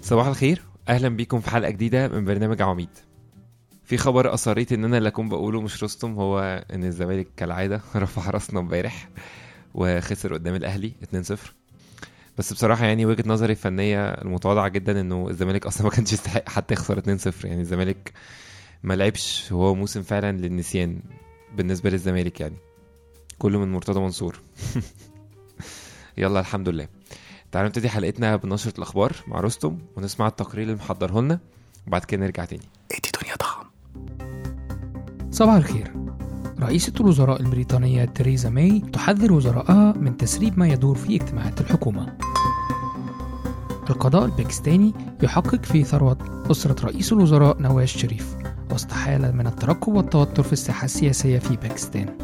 صباح الخير، اهلا بيكم في حلقه جديده من برنامج عواميد. في خبر اصريت ان انا اللي اكون بقوله مش رستم، هو ان الزمالك كالعاده رفع راسنا امبارح وخسر قدام الاهلي 2-0. بس بصراحه يعني وجهه نظري الفنيه المتواضعه جدا انه الزمالك اصلا ما كانش يستحق حتى يخسر 2-0. يعني الزمالك ما لعبش، هو موسم فعلا للنسيان بالنسبه للزمالك، يعني كله من مرتضى منصور. يلا الحمد لله. تعالوا نبتدي حلقتنا بنشرة الأخبار مع رستم ونسمع التقرير اللي محضره لنا وبعد كده نرجع تاني. ادي دنيا طعم. صباح الخير. رئيسة الوزراء البريطانية تيريزا ماي تحذر وزرائها من تسريب ما يدور في اجتماعات الحكومة. القضاء الباكستاني يحقق في ثروة أسرة رئيس الوزراء نواز شريف وسط حالة من الترقب والتوتر في الساحة السياسية في باكستان.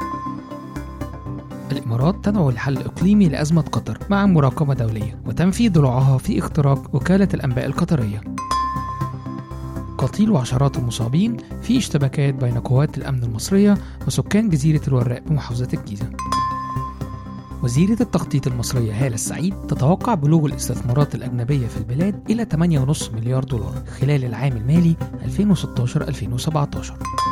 الإمارات تدعو لحل إقليمي لأزمة قطر مع مراقبة دولية وتنفي ضلوعها في اختراق وكالة الأنباء القطرية. قتيل وعشرات المصابين في اشتباكات بين قوات الأمن المصرية وسكان جزيرة الوراق بمحافظة الجيزة. وزيرة التخطيط المصرية هالة السعيد تتوقع بلوغ الاستثمارات الأجنبية في البلاد إلى 8.5 مليار دولار خلال العام المالي 2016-2017.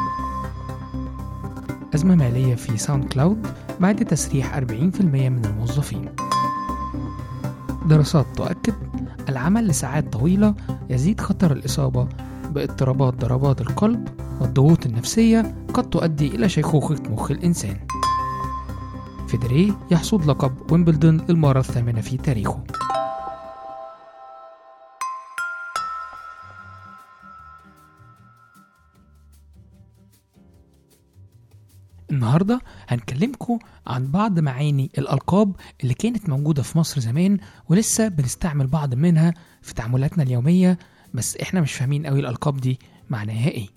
أزمة مالية في ساوند كلاود بعد تسريح 40% من الموظفين. دراسات تؤكد العمل لساعات طويلة يزيد خطر الإصابة باضطرابات ضربات القلب، والضغوط النفسية قد تؤدي إلى شيخوخة مخ الإنسان. فيدريه يحصد لقب ويمبلدون للمرة الثامنة في تاريخه. النهاردة هنكلمكم عن بعض معاني الألقاب اللي كانت موجودة في مصر زمان ولسه بنستعمل بعض منها في تعاملاتنا اليومية، بس احنا مش فاهمين قوي الألقاب دي معناها ايه.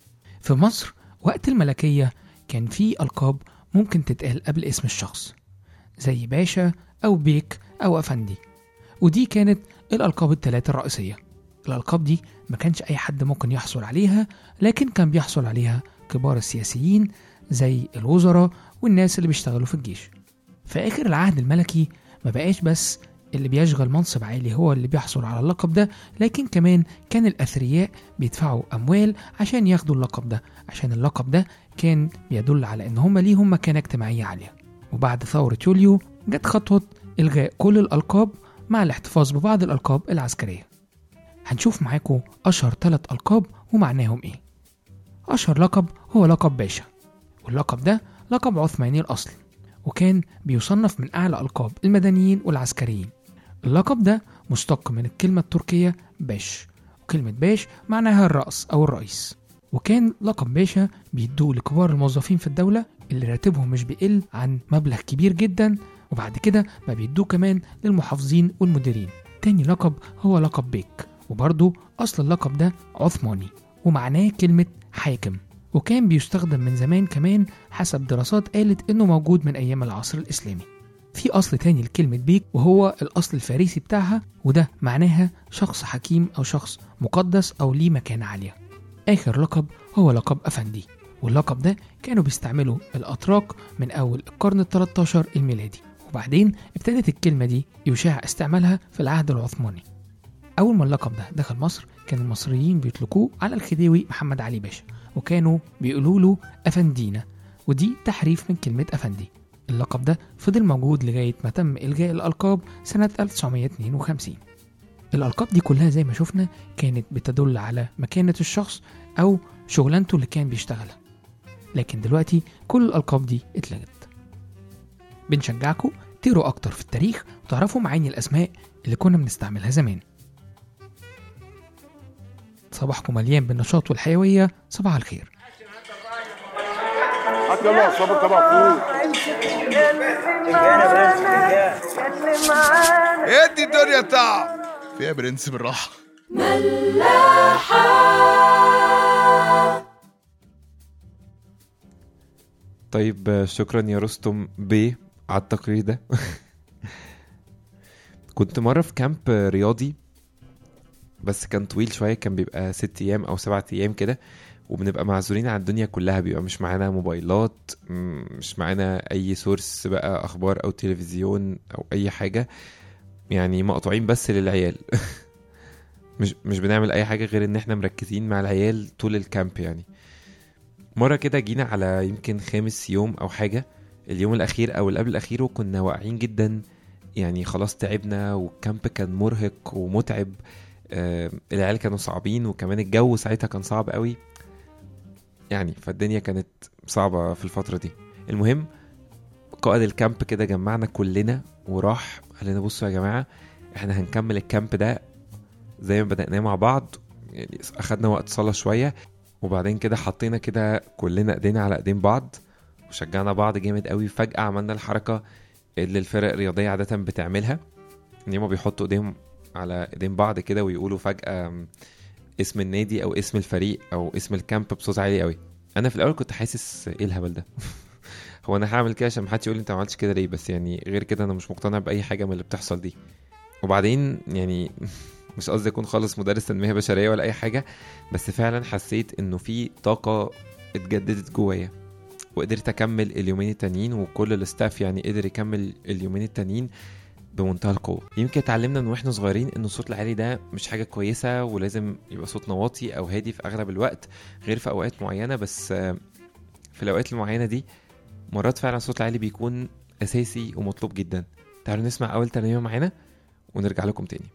في مصر وقت الملكية كان في ألقاب ممكن تتقال قبل اسم الشخص زي باشا أو بيك أو أفندي، ودي كانت الألقاب الثلاثة الرئيسية. الألقاب دي ما كانش أي حد ممكن يحصل عليها، لكن كان بيحصل عليها كبار السياسيين زي الوزراء والناس اللي بيشتغلوا في الجيش. في آخر العهد الملكي ما بقاش بس اللي بيشغل منصب عالي هو اللي بيحصل على اللقب ده، لكن كمان كان الأثرياء بيدفعوا أموال عشان ياخدوا اللقب ده، عشان اللقب ده كان بيدل على إن هم ليهم مكانة اجتماعية عالية. وبعد ثورة يوليو جت خطوة إلغاء كل الألقاب مع الاحتفاظ ببعض الألقاب العسكرية. هنشوف معاكم أشهر 3 ألقاب ومعناهم إيه. أشهر لقب هو لقب باشا، واللقب ده لقب عثماني الأصل، وكان بيصنف من أعلى ألقاب المدنيين والعسكريين. اللقب ده مشتق من الكلمة التركية باش، وكلمة باش معناها الرأس أو الرئيس. وكان لقب باشا بيدوه لكبار الموظفين في الدولة اللي راتبهم مش بيقل عن مبلغ كبير جدا، وبعد كده ما بيدوه كمان للمحافظين والمديرين. تاني لقب هو لقب بيك، وبرضه أصل اللقب ده عثماني ومعناه كلمة حاكم، وكان بيستخدم من زمان كمان حسب دراسات قالت إنه موجود من أيام العصر الإسلامي. في أصل تاني لكلمة بيك وهو الأصل الفارسي بتاعها، وده معناها شخص حكيم أو شخص مقدس أو ليه مكانة عالية. آخر لقب هو لقب أفندي، واللقب ده كانوا بيستعملوا الأتراك من أول القرن ال13 الميلادي، وبعدين ابتدت الكلمة دي يشاع استعمالها في العهد العثماني. أول ما اللقب ده دخل مصر كان المصريين بيطلقوه على الخديوي محمد علي باشا، وكانوا بيقولوا له أفندينا، ودي تحريف من كلمة أفندي. اللقب ده فضل موجود لغاية ما تم إلغاء الألقاب سنة 1952. الألقاب دي كلها زي ما شفنا كانت بتدل على مكانة الشخص أو شغلانته اللي كان بيشتغلها، لكن دلوقتي كل الألقاب دي اتلغت. بنشجعكم تقروا أكتر في التاريخ وتعرفوا معاني الأسماء اللي كنا بنستعملها زمان. صباحكم مليان بالنشاط والحيوية. صباح الخير. يلا صبر طبعا ادي الدنيا طعم فيها برنس بالراحة. ملاحة. طيب شكرا يا رستم بيه على التقرير ده. كنت مرة في كامب رياضي بس كان طويل شوية، كان بيبقى 6 أيام أو 7 أيام كده، وبنبقى معزولين عن الدنيا كلها، بيبقى مش معانا موبايلات، مش معانا أي سورس بقى أخبار أو تلفزيون أو أي حاجة، يعني مقطوعين بس للعيال. مش بنعمل اي حاجه غير ان احنا مركزين مع العيال طول الكامب يعني. مره كده جينا على يمكن 5 يوم او حاجه، اليوم الاخير او اللي قبل الاخير، وكنا واقعين جدا يعني، خلاص تعبنا والكامب كان مرهق ومتعب. العيال كانوا صعبين، وكمان الجو ساعتها كان صعب قوي يعني، فالدنيا كانت صعبة في الفترة دي. المهم قائد الكامب كده جمعنا كلنا وراح قال لنا بصوا يا جماعة، احنا هنكمل الكامب ده زي ما بدأناه مع بعض يعني. اخدنا وقت صلاة شوية، وبعدين كده حطينا كده كلنا ايدينا على ايدين بعض وشجعنا بعض جامد قوي. فجأة عملنا الحركة اللي الفرق الرياضية عادة بتعملها، ان هم بيحطوا ايديهم على ايدين بعض كده ويقولوا فجأة اسم النادي او اسم الفريق او اسم الكامب بصوت عالي قوي. انا في الاول كنت حاسس ايه الهبل ده هو انا هعمل كده عشان محدش يقول لي انت ما عملتش كده ليه؟ بس يعني غير كده انا مش مقتنع باي حاجه من اللي بتحصل دي. وبعدين يعني مش قصدي اكون خالص مدرس تنميه بشريه ولا اي حاجه، بس فعلا حسيت انه في طاقه اتجددت جوايا، وقدرت اكمل اليومين التانيين، وكل الاستاف يعني قدر يكمل اليومين التانيين بمنتهى القوه. يمكن اتعلمنا من واحنا صغيرين ان الصوت العالي ده مش حاجه كويسه، ولازم يبقى صوتنا واطي او هادي في اغلب الوقت، غير في اوقات معينه. بس في الاوقات المعينه دي مرات فعلا الصوت العالي بيكون اساسي ومطلوب جدا. تعالوا نسمع اول ترنيمه معانا ونرجع لكم تاني.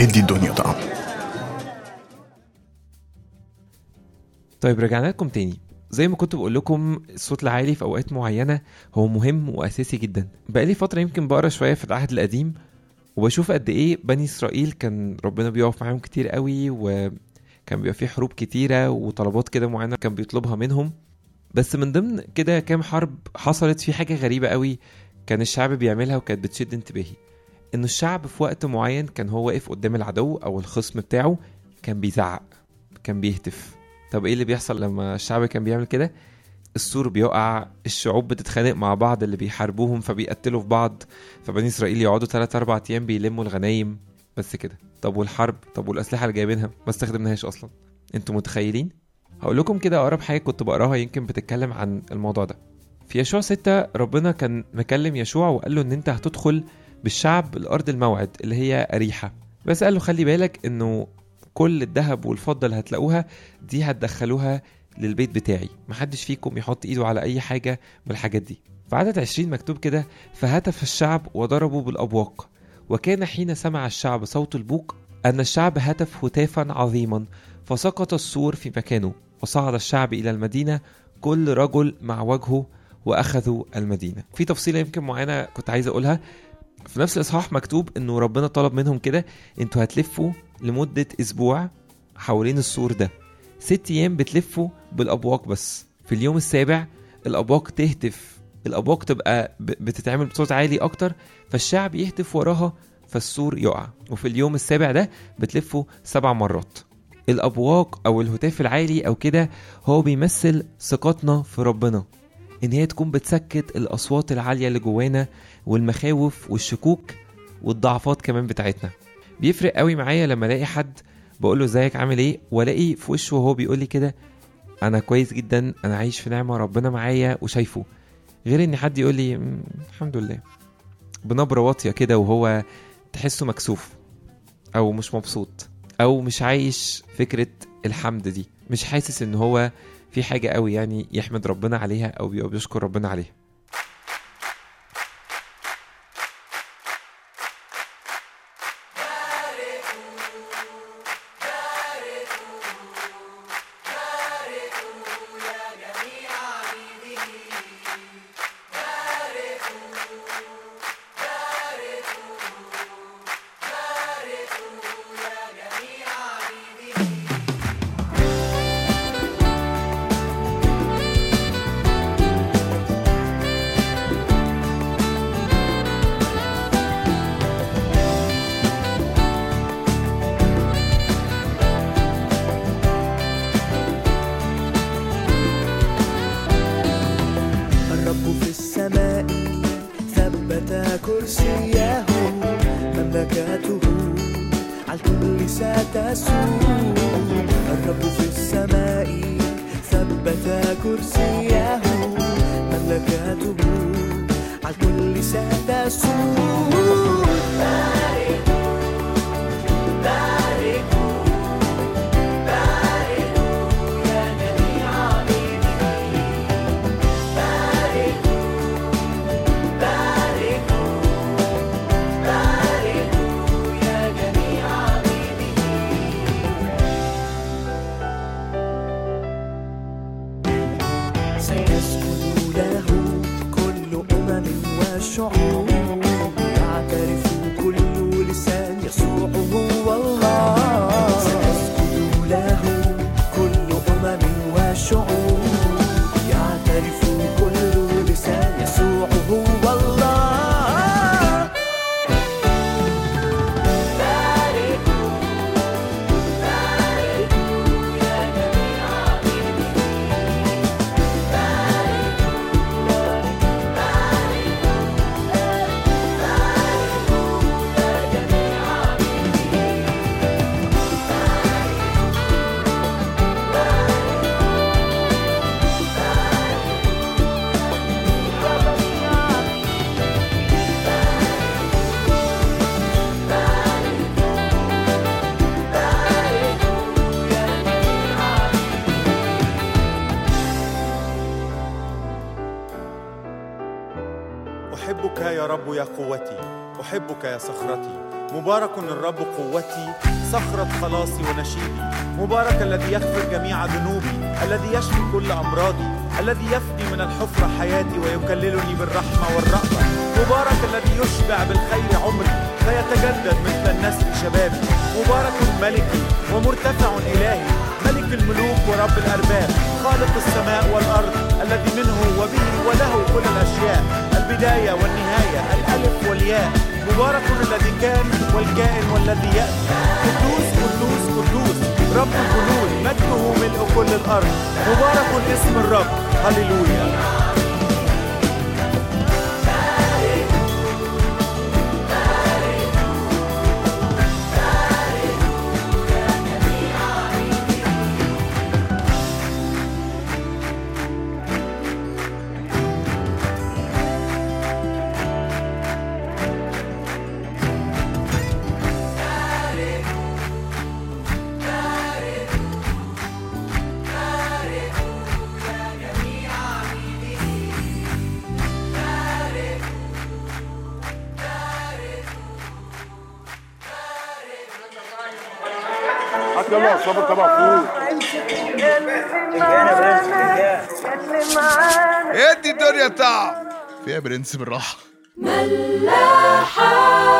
ادي الدنيا طعم. طيب رجعنا لكم تاني. زي ما كنت بقول لكم الصوت العالي في اوقات معينه هو مهم واساسي جدا. بقالي فتره يمكن بقرا شويه في العهد القديم وبشوف قد ايه بني اسرائيل كان ربنا بيقف معاهم كتير قوي، وكان بيبقى فيه حروب كتيره وطلبات كده معينه كان بيطلبها منهم. بس من ضمن كده كام حرب حصلت في حاجه غريبه قوي كان الشعب بيعملها وكانت بتشد انتباهي. انه الشعب في وقت معين كان هو واقف قدام العدو او الخصم بتاعه كان بيزعق، كان بيهتف. طب ايه اللي بيحصل لما الشعب كان بيعمل كده؟ السور بيقع، الشعوب بتتخانق مع بعض اللي بيحاربوهم فبيقتلوا في بعض، فبني اسرائيل يقعدوا 3-4 ايام بيلموا الغنايم بس كده. طب والحرب؟ طب والاسلحه اللي جايبينها ما استخدمناهاش اصلا. انتوا متخيلين؟ هقول لكم كده اقرب حاجه كنت بقراها يمكن بتتكلم عن الموضوع ده. في يشوع 6 ربنا كان مكلم يشوع وقال له ان انت هتدخل بالشعب الارض الموعد اللي هي أريحة، بس قال له خلي بالك انه كل الذهب والفضة اللي هتلاقوها دي هتدخلوها للبيت بتاعي، محدش فيكم يحط ايده على اي حاجة من الحاجات دي. في عدد 20 مكتوب كده: فهتف الشعب وضربوا بالأبواق، وكان حين سمع الشعب صوت البوق أن الشعب هتف هتافا عظيما، فسقط السور في مكانه، وصعد الشعب إلى المدينة كل رجل مع وجهه، وأخذوا المدينة. في تفصيلة يمكن معينة كنت عايز أقولها. في نفس الإصحاح مكتوب إنه ربنا طلب منهم كده: انتوا هتلفوا لمدة أسبوع حوالين السور ده، 6 أيام بتلفوا بالأبواق، بس في اليوم السابع الأبواق تهتف، الأبواق تبقى بتتعمل بصوت عالي أكتر، فالشعب يهتف وراها فالسور يقع. وفي اليوم السابع ده بتلفوا 7 مرات. الأبواق أو الهتاف العالي أو كده هو بيمثل ثقتنا في ربنا، إن هي تكون بتسكت الأصوات العالية اللي جوانا والمخاوف والشكوك والضعفات كمان بتاعتنا. بيفرق قوي معايا لما الاقي حد بقوله ازيك عامل ايه، والاقي في وشه وهو بيقولي كده انا كويس جدا، انا عايش في نعمة، ربنا معايا وشايفه، غير ان حد يقولي الحمد لله بنبرة واطية كده وهو تحسه مكسوف او مش مبسوط او مش عايش فكرة الحمد دي، مش حاسس ان هو في حاجة قوي يعني يحمد ربنا عليها او بيشكر ربنا عليها. كرسيه مملكته على الكل ستسود. الرب في السماء ثبت كرسيه مملكته على الكل ستسود. شعوب يعترف كل لسان يسوع هو الله. سنسجد له كل وشعوب يعترف كل لسان يسوع هو الله. أحبك يا رب يا قوتي، أحبك يا صخرتي، مبارك الرب قوتي، صخرة خلاصي ونشيدي. مبارك الذي يغفر جميع ذنوبي، الذي يشفي كل أمراضي، الذي يفدي من الحفرة حياتي ويكللني بالرحمة والرأفة. مبارك الذي يشبع بالخير عمري فيتجدد مثل النسر شبابي. مبارك ملكي ومرتفع إلهي، ملك الملوك ورب الأرباب، خالق السماء والأرض، الذي منه وبه وله كل الأشياء، البداية والنهاية، الألف والياء. مبارك الذي كان والكائن والذي يأتي. قدوس قدوس قدوس رب الجنود، مجده ملء كل الأرض. مبارك اسم الرب. هللويا. يلا صبر تبع فوق. ادي الدنيا تعب فيها برنس بالراحة. ملاحة.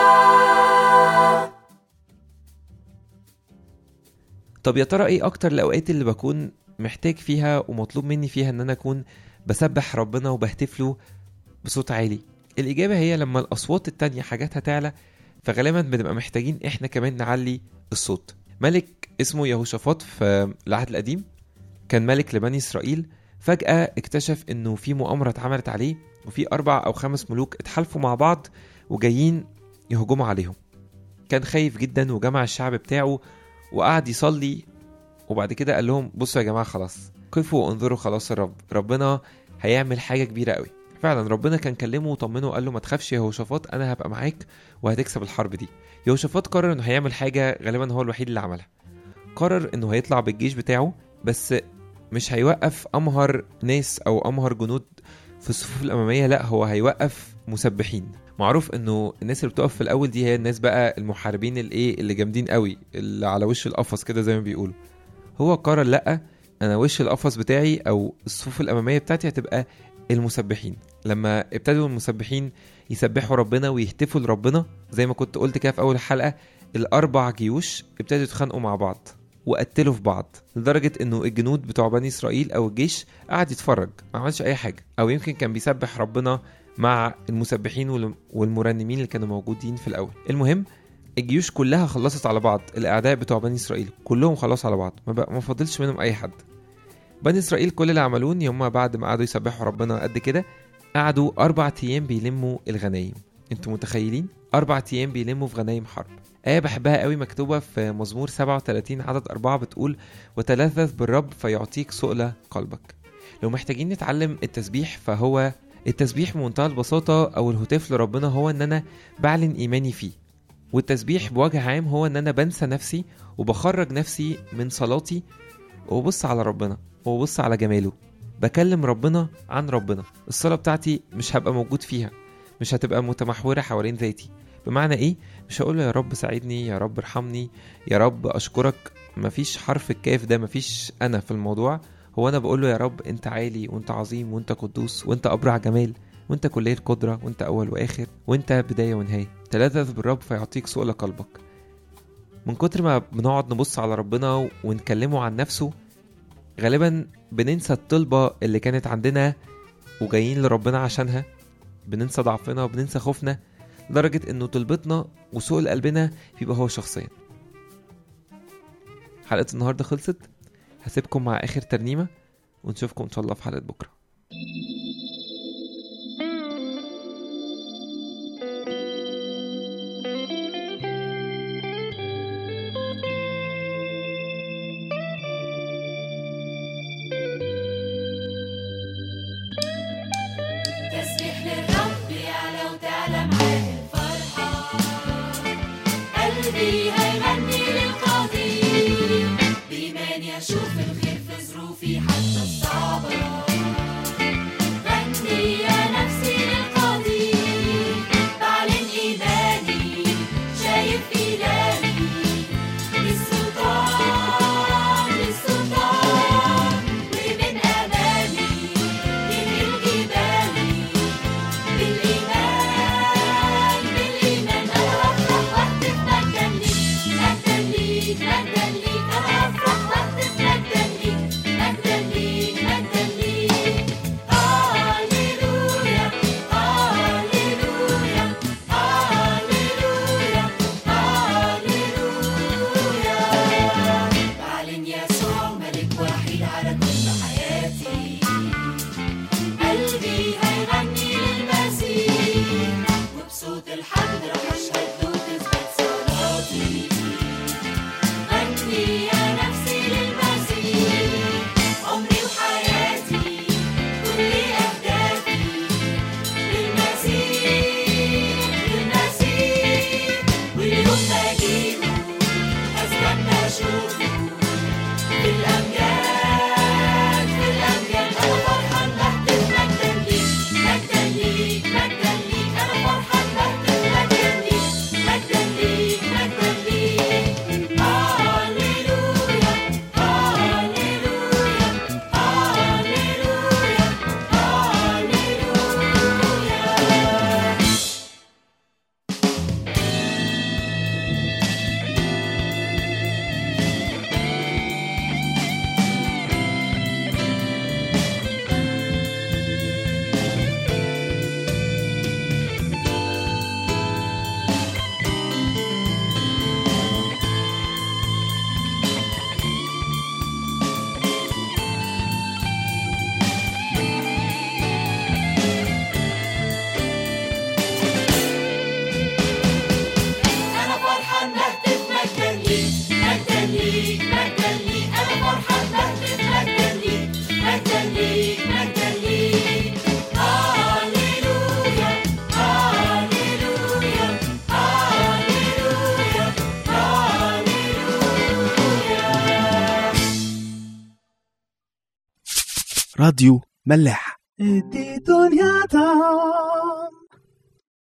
طب يا ترى ايه اكتر الاوقات اللي بكون محتاج فيها ومطلوب مني فيها ان انا اكون بسبح ربنا وبهتف له بصوت عالي؟ الاجابة هي لما الاصوات التانية حاجاتها تعلى، فغالبا بنبقى محتاجين احنا كمان نعلي الصوت. ملك اسمه يهوشافاط في العهد القديم كان ملك لبني إسرائيل. فجأة اكتشف انه في مؤامرة اتعملت عليه، وفي 4 أو 5 ملوك اتحالفوا مع بعض وجايين يهجموا عليهم. كان خايف جدا وجمع الشعب بتاعه وقعد يصلي، وبعد كده قال لهم بصوا يا جماعة خلاص قفوا وانظروا خلاص ربنا هيعمل حاجة كبيرة قوي. فعلا ربنا كان كلمه وطمنه وقال له ما تخافش يا يهوشافاط، انا هبقى معاك وهتكسب الحرب دي. يهوشافاط قرر انه هيعمل حاجة غالبا هو الوحيد اللي عملها. قرر انه هيطلع بالجيش بتاعه، بس مش هيوقف امهر ناس او امهر جنود في الصفوف الامامية، لا هو هيوقف مسبحين. معروف انه الناس اللي بتقف في الاول دي هي الناس بقى المحاربين اللي جامدين قوي، اللي على وش القفص كده زي ما بيقولوا. هو قرر لا، انا وش القفص بتاعي او الصفوف الامامية بتاعتي هتبقى المسبحين. لما ابتدوا المسبحين يسبحوا ربنا ويهتفوا لربنا زي ما كنت قلت كده في اول الحلقة، 4 جيوش ابتدوا يتخانقوا مع بعض وقتلوا في بعض، لدرجة انه الجنود بتوع بني اسرائيل او الجيش قاعد يتفرج ما عملش اي حاجة، او يمكن كان بيسبح ربنا مع المسبحين والمرنمين اللي كانوا موجودين في الاول. المهم الجيوش كلها خلصت على بعض، الاعداء بتوع بني اسرائيل كلهم خلصوا على بعض، ما فضلش منهم اي حد. بني اسرائيل كل اللي عملوه ان هم بعد ما قعدوا يسبحوا ربنا قد كده، قعدوا 4 أيام بيلموا الغنايم. انتوا متخيلين 4 أيام بيلموا في غنايم حرب؟ آية بحبها قوي مكتوبة في مزمور 37 عدد 4 بتقول وتلذذ بالرب فيعطيك سؤل قلبك. لو محتاجين نتعلم التسبيح، فهو التسبيح بمنتهى البساطة او الهتاف لربنا هو ان انا بعلن ايماني فيه. والتسبيح بوجه عام هو ان انا بنسى نفسي وبخرج نفسي من صلاتي وبص على ربنا وبص على جماله، بكلم ربنا عن ربنا. الصلاة بتاعتي مش هبقى موجود فيها، مش هتبقى متمحورة حوالين ذاتي. بمعنى ايه؟ مش هقول له يا رب ساعدني، يا رب ارحمني، يا رب اشكرك، مفيش حرف الكاف ده، مفيش انا في الموضوع. هو انا بقول له يا رب انت عالي وانت عظيم وانت قدوس وانت ابرع جمال وانت كلية القدرة وانت اول واخر وانت بداية ونهاية. تلذذ بالرب فيعطيك سؤل قلبك. من كتر ما بنقعد نبص على ربنا ونكلمه عن نفسه، غالبا بننسى الطلبة اللي كانت عندنا وجايين لربنا عشانها، بننسى ضعفنا وبننسى خوفنا، لدرجة انه طلبتنا وسؤل قلبنا بيبقى هو شخصيا. حلقة النهاردة خلصت، هسيبكم مع اخر ترنيمة ونشوفكم ان شاء الله في حلقة بكرة. شايف سلمي يا نفسي للمسيح، عمري وحياتي كل أهدافي للمسيح للمسيح، واليوم بجيبه أستنى أشوفه في الأمجاد في الأمجاد. أنا فرحان بهتف مجدا ليك مجدا ليك مجدا ليك، أنا فرحان بهتف مجدا ليك مجدا ليك مجدا ليك. هاليلويا هاليلويا هاليلويا هاليلويا. أنا فرحان بهتف مجدا ليك مجدا ليك مجدا ليك، أنا فرحان بهتف مجدا ليك مجدا ليك مجدا ليك. هاليلويا هاليلويا هاليلويا هاليلويا. راديو ملاح. دي دنيا